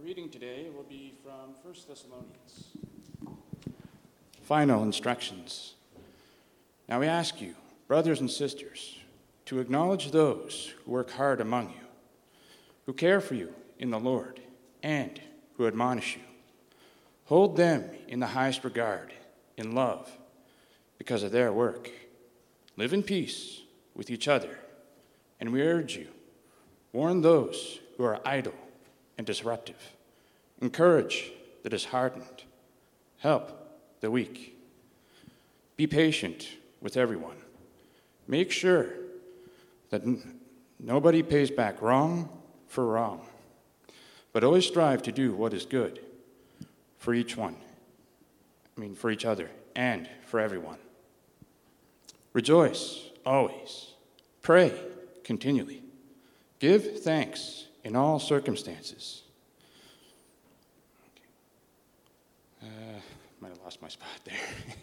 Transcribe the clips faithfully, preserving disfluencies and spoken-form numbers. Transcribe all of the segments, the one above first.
reading today will be from First Thessalonians. Final instructions. Now we ask you, brothers and sisters, to acknowledge those who work hard among you, who care for you in the Lord, and who admonish you. Hold them in the highest regard, in love, because of their work. Live in peace with each other, and we urge you, warn those who are idle and disruptive. Encourage the disheartened. Help the weak. Be patient with everyone. Make sure that n- nobody pays back wrong for wrong, but always strive to do what is good for each one, I mean, for each other and for everyone. Rejoice always. Pray continually. Give thanks in all circumstances. Uh, might have lost my spot there.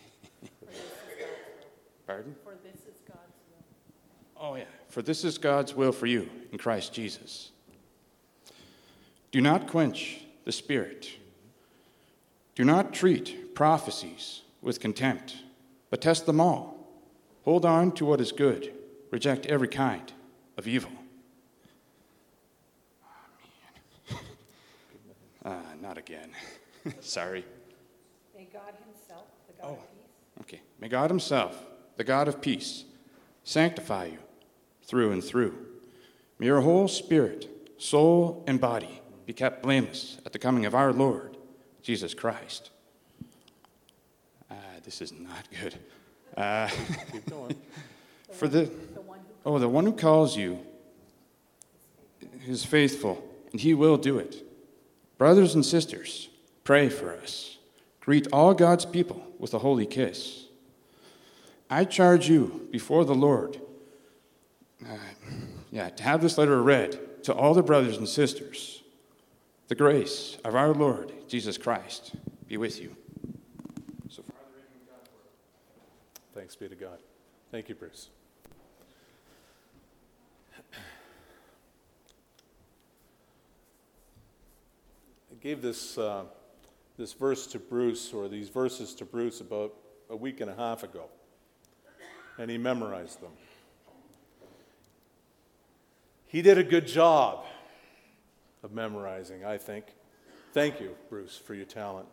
Pardon? For this is God's will. Oh, yeah. For this is God's will for you in Christ Jesus. Do not quench the Spirit. Do not treat prophecies with contempt, but test them all. Hold on to what is good. Reject every kind of evil. Oh, man. uh, not again. Sorry. May God himself, the God Oh, of peace, okay. May God himself, the God of peace, sanctify you through and through. May your whole spirit, soul, and body be kept blameless at the coming of our Lord, Jesus Christ. Uh, this is not good. Uh, Keep going. for the, the one who oh, the one who calls you is faithful, and he will do it. Brothers and sisters, pray for us. Greet all God's people with a holy kiss. I charge you before the Lord, uh, yeah, to have this letter read to all the brothers and sisters. The grace of our Lord Jesus Christ be with you. So far, the reading of God's word. Thanks be to God. Thank you, Bruce. I gave this uh, this verse to Bruce, or these verses to Bruce, about a week and a half ago, and he memorized them. He did a good job of memorizing, I think. Thank you, Bruce, for your talent.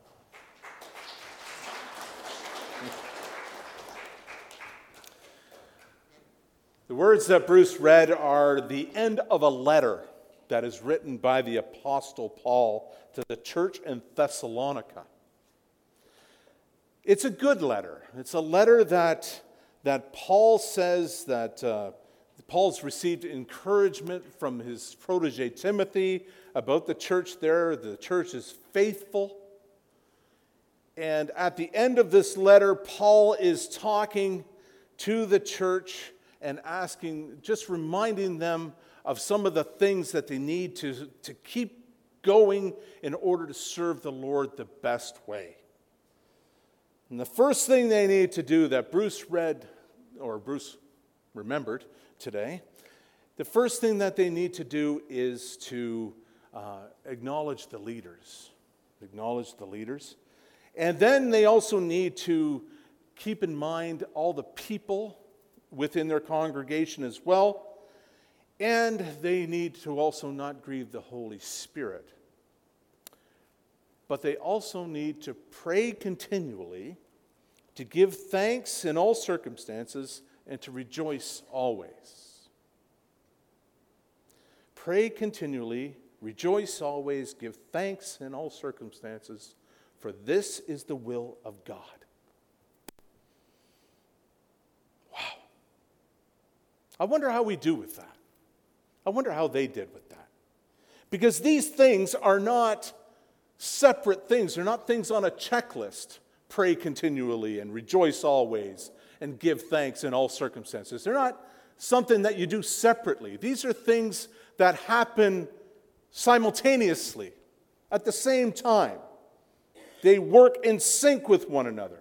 The words that Bruce read are the end of a letter that is written by the Apostle Paul to the church in Thessalonica. It's a good letter. It's a letter that, that Paul says that uh, Paul's received encouragement from his protege Timothy about the church there. The church is faithful. And at the end of this letter, Paul is talking to the church and asking, just reminding them of some of the things that they need to, to keep going in order to serve the Lord the best way. And the first thing they need to do that Bruce read, or Bruce remembered today, the first thing that they need to do is to uh, acknowledge the leaders. Acknowledge the leaders. And then they also need to keep in mind all the people within their congregation as well. And they need to also not grieve the Holy Spirit. But they also need to pray continually, to give thanks in all circumstances, and to rejoice always. Pray continually, rejoice always, give thanks in all circumstances, for this is the will of God. Wow. I wonder how we do with that. I wonder how they did with that. Because these things are not separate things. They're not things on a checklist. Pray continually and rejoice always and give thanks in all circumstances. They're not something that you do separately. These are things that happen simultaneously at the same time. They work in sync with one another.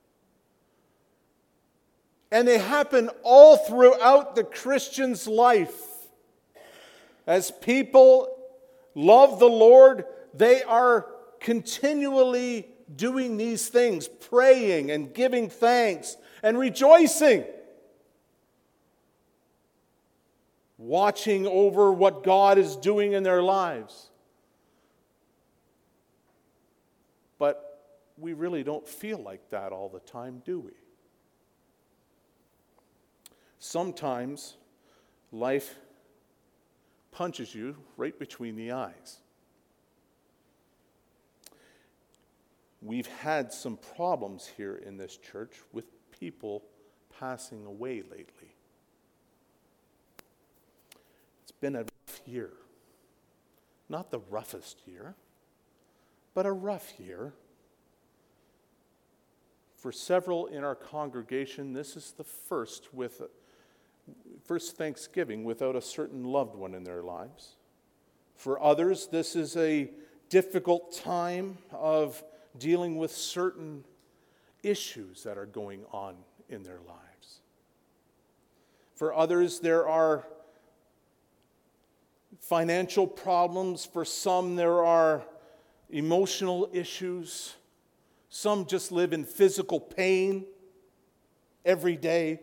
And they happen all throughout the Christian's life. As people love the Lord, they are continually doing these things, praying and giving thanks and rejoicing, watching over what God is doing in their lives. But we really don't feel like that all the time, do we? Sometimes life punches you right between the eyes. We've had some problems here in this church with people passing away lately. It's been a rough year. Not the roughest year, but a rough year. For several in our congregation, this is the first with first Thanksgiving without a certain loved one in their lives. For others, this is a difficult time of dealing with certain issues that are going on in their lives. For others, there are financial problems. For some, there are emotional issues. Some just live in physical pain every day.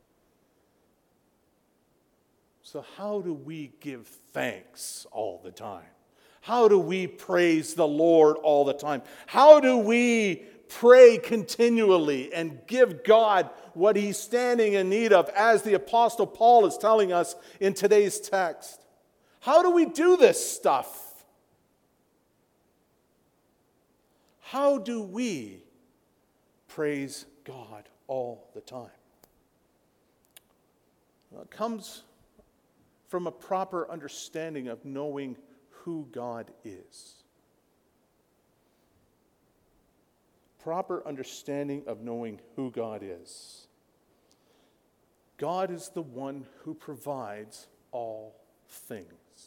So how do we give thanks all the time? How do we praise the Lord all the time? How do we pray continually and give God what He's standing in need of, as the Apostle Paul is telling us in today's text? How do we do this stuff? How do we praise God all the time? Well, it comes from a proper understanding of knowing who God is. Proper understanding of knowing who God is. God is the one who provides all things.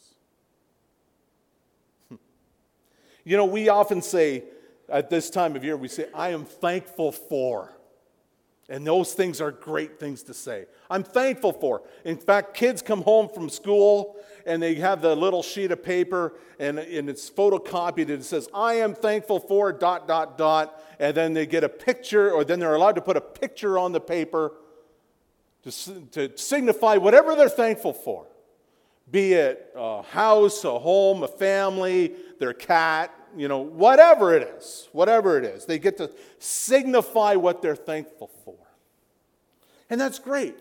You know, we often say at this time of year, we say, I am thankful for. And those things are great things to say. I'm thankful for. In fact, kids come home from school and they have the little sheet of paper and, and it's photocopied and it says, I am thankful for dot, dot, dot. And then they get a picture, or then they're allowed to put a picture on the paper to, to signify whatever they're thankful for. Be it a house, a home, a family, their cat, you know, whatever it is, whatever it is. They get to signify what they're thankful for. And that's great.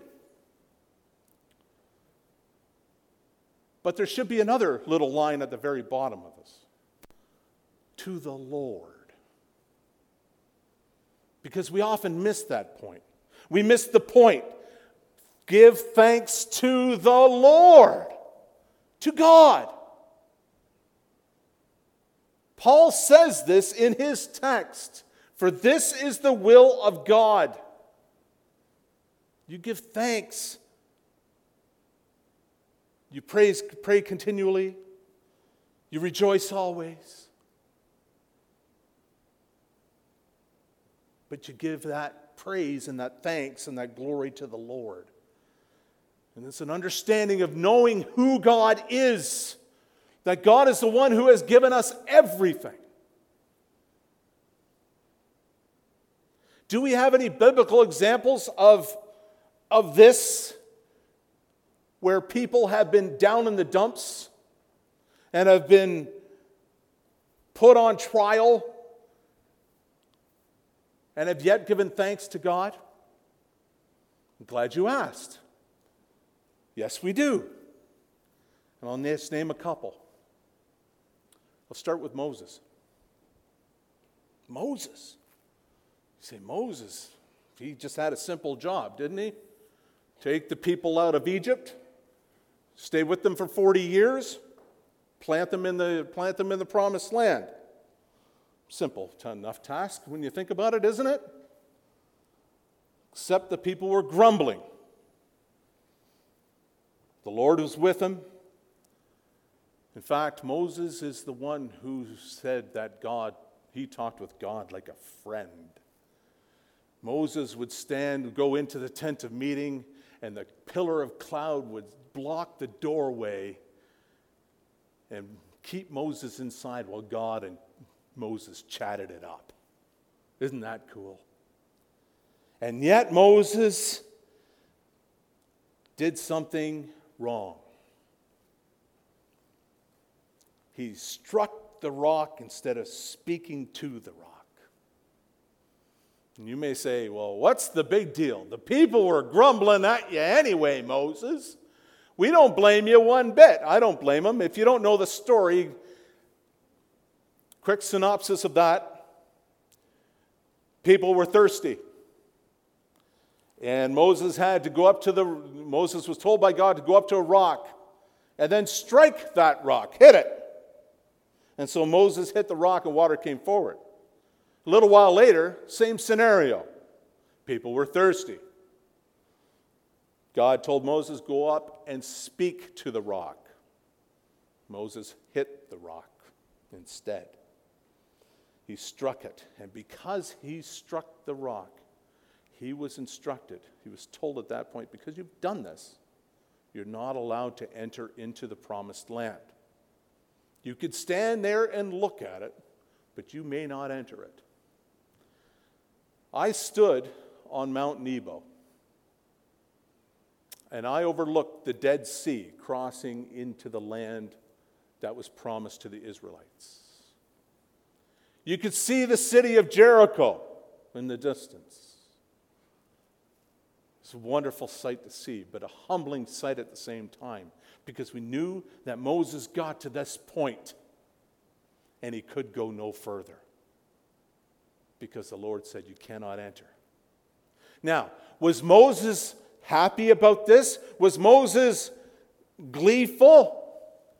But there should be another little line at the very bottom of this. To the Lord. Because we often miss that point. We miss the point. Give thanks to the Lord. To God. Paul says this in his text. For this is the will of God. You give thanks. You praise, pray continually. You rejoice always. But you give that praise and that thanks and that glory to the Lord. And it's an understanding of knowing who God is. That God is the one who has given us everything. Do we have any biblical examples of, of this, where people have been down in the dumps and have been put on trial and have yet given thanks to God? I'm glad you asked. Yes, we do. And I'll just name a couple. I'll start with Moses. Moses. You say, Moses, he just had a simple job, didn't he? Take the people out of Egypt, stay with them for forty years, plant them in the, plant them in the promised land. Simple enough task when you think about it, isn't it? Except the people were grumbling. The Lord was with them. In fact, Moses is the one who said that God, he talked with God like a friend. Moses would stand, go into the tent of meeting, and the pillar of cloud would block the doorway and keep Moses inside while God and Moses chatted it up. Isn't that cool? And yet Moses did something wrong. He struck the rock instead of speaking to the rock. And you may say, well, what's the big deal? The people were grumbling at you anyway, Moses. We don't blame you one bit. I don't blame them. If you don't know the story, quick synopsis of that. People were thirsty. And Moses had to go up to the, Moses was told by God to go up to a rock and then strike that rock, hit it. And so Moses hit the rock and water came forward. A little while later, same scenario. People were thirsty. God told Moses, go up and speak to the rock. Moses hit the rock instead. He struck it. And because he struck the rock, he was instructed. He was told at that point, because you've done this, you're not allowed to enter into the promised land. You could stand there and look at it, but you may not enter it. I stood on Mount Nebo, and I overlooked the Dead Sea crossing into the land that was promised to the Israelites. You could see the city of Jericho in the distance. It's a wonderful sight to see, but a humbling sight at the same time, because we knew that Moses got to this point and he could go no further, because the Lord said, you cannot enter. Now, was Moses happy about this? Was Moses gleeful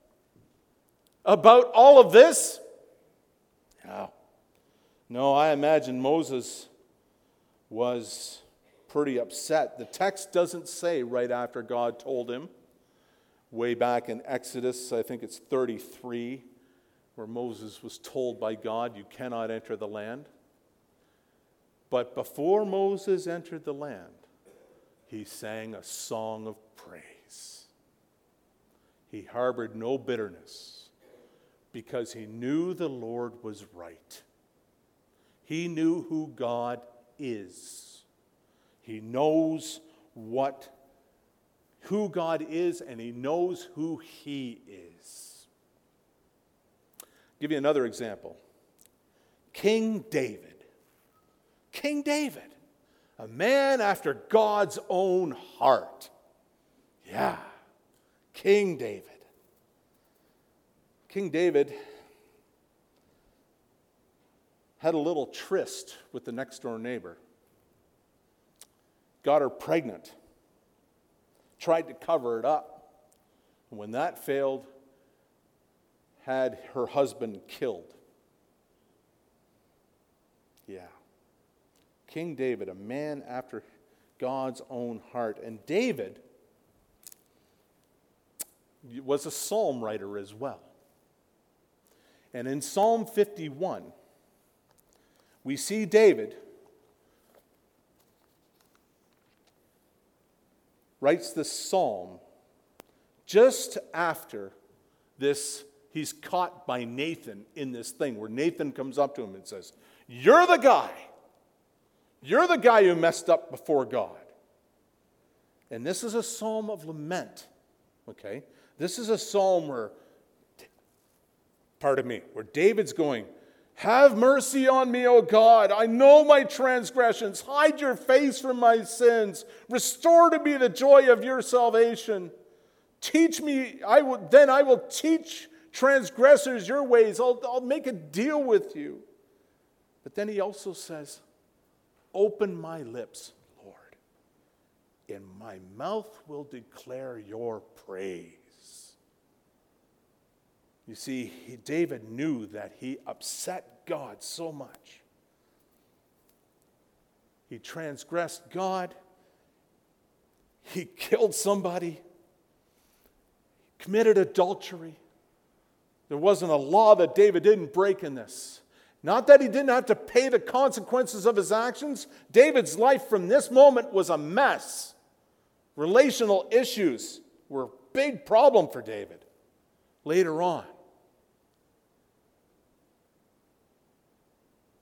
about all of this? No. No, I imagine Moses was pretty upset. The text doesn't say right after God told him. Way back in Exodus, I think it's thirty-three, where Moses was told by God, you cannot enter the land. But before Moses entered the land, he sang a song of praise. He harbored no bitterness because he knew the Lord was right. He knew who God is. He knows what, who God is, and he knows who he is. I'll give you another example. King David. King David, a man after God's own heart. Yeah, King David. King David had a little tryst with the next door neighbor. Got her pregnant. Tried to cover it up. And when that failed, had her husband killed. Yeah. King David, a man after God's own heart. And David was a psalm writer as well. And in Psalm fifty-one, we see David writes this psalm just after this, he's caught by Nathan in this thing where Nathan comes up to him and says, you're the guy. You're the guy who messed up before God. And this is a psalm of lament, okay? This is a psalm where, pardon me, where David's going, have mercy on me, O God. I know my transgressions. Hide your face from my sins. Restore to me the joy of your salvation. Teach me, I will, then I will teach transgressors your ways. I'll, I'll make a deal with you. But then he also says, open my lips, Lord, and my mouth will declare your praise. You see, he, David knew that he upset God so much. He transgressed God. He killed somebody. He committed adultery. There wasn't a law that David didn't break in this. Not that he didn't have to pay the consequences of his actions. David's life from this moment was a mess. Relational issues were a big problem for David later on.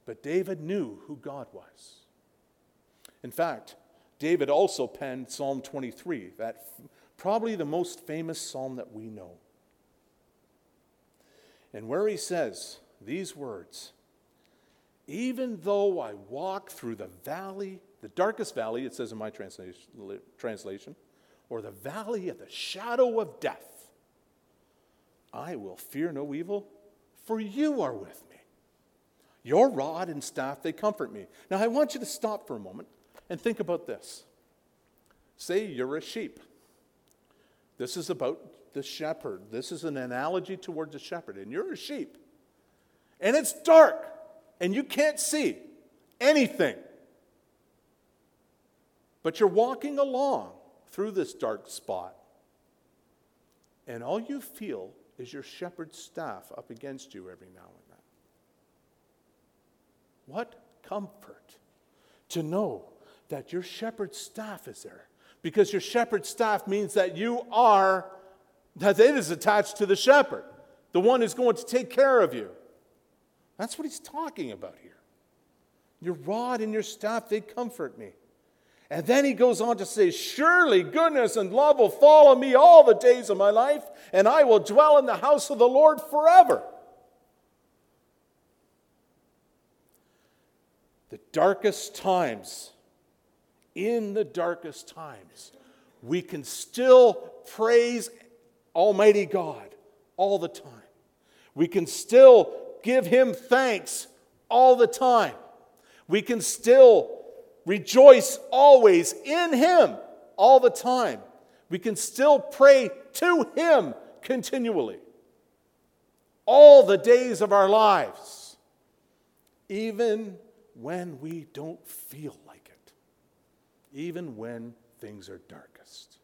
But David knew who God was. In fact, David also penned Psalm twenty-three, that probably the most famous psalm that we know. And where he says these words, even though I walk through the valley, the darkest valley, it says in my translation, translation, or the valley of the shadow of death, I will fear no evil, for you are with me. Your rod and staff, they comfort me. Now I want you to stop for a moment and think about this. Say you're a sheep. This is about the shepherd. This is an analogy towards a shepherd. And you're a sheep. And it's dark. And you can't see anything. But you're walking along through this dark spot. And all you feel is your shepherd's staff up against you every now and then. What comfort to know that your shepherd's staff is there. Because your shepherd's staff means that you are, that it is attached to the shepherd, the one who's going to take care of you. That's what he's talking about here. Your rod and your staff, they comfort me. And then he goes on to say, surely goodness and love will follow me all the days of my life, and I will dwell in the house of the Lord forever. The darkest times, in the darkest times, we can still praise Almighty God all the time. We can still give him thanks all the time. We can still rejoice always in him all the time. We can still pray to him continually. All the days of our lives. Even when we don't feel like it. Even when things are darkest.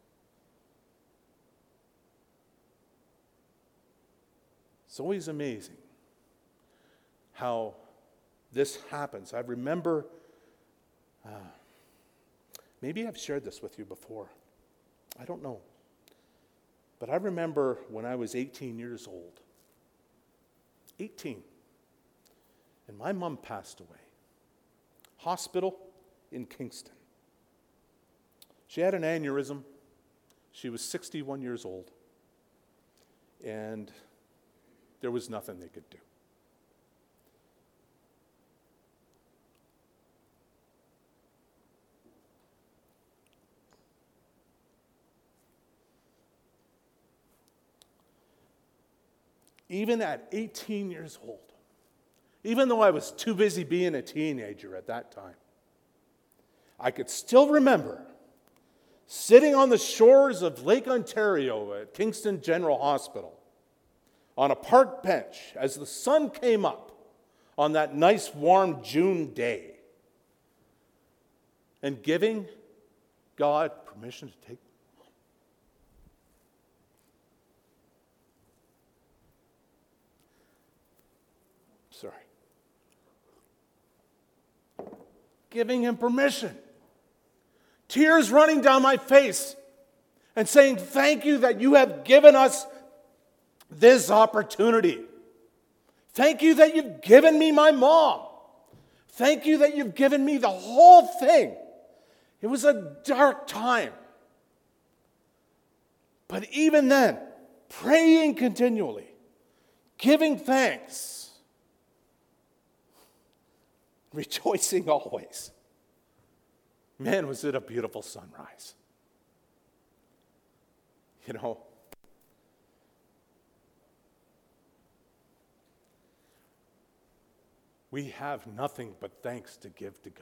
It's always amazing how this happens. I remember, uh, maybe I've shared this with you before. I don't know. But I remember when I was eighteen years old. eighteen. And my mom passed away. Hospital in Kingston. She had an aneurysm. She was sixty-one years old. And there was nothing they could do. Even at eighteen years old, even though I was too busy being a teenager at that time, I could still remember sitting on the shores of Lake Ontario at Kingston General Hospital on a park bench as the sun came up on that nice warm June day and giving God permission to take Sorry. Giving him permission. Tears running down my face and saying, thank you that you have given us this opportunity. Thank you that you've given me my mom. Thank you that you've given me the whole thing. It was a dark time. But even then, praying continually, giving thanks, rejoicing always. Man, was it a beautiful sunrise. You know, we have nothing but thanks to give to God.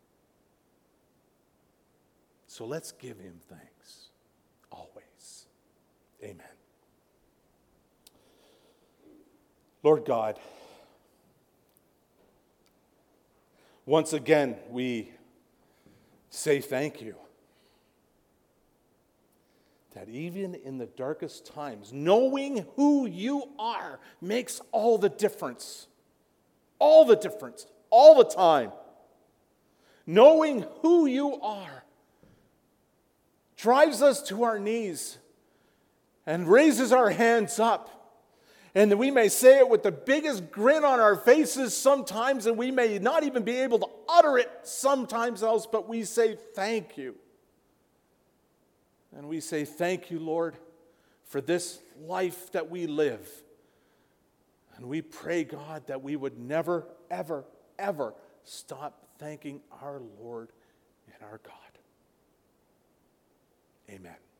So let's give him thanks always. Amen. Lord God, once again, we say thank you. That even in the darkest times, knowing who you are makes all the difference. All the difference. All the time. Knowing who you are drives us to our knees and raises our hands up And that we may say it with the biggest grin on our faces sometimes, and we may not even be able to utter it sometimes else, but we say thank you. And we say thank you, Lord, for this life that we live. And we pray, God, that we would never, ever, ever stop thanking our Lord and our God. Amen.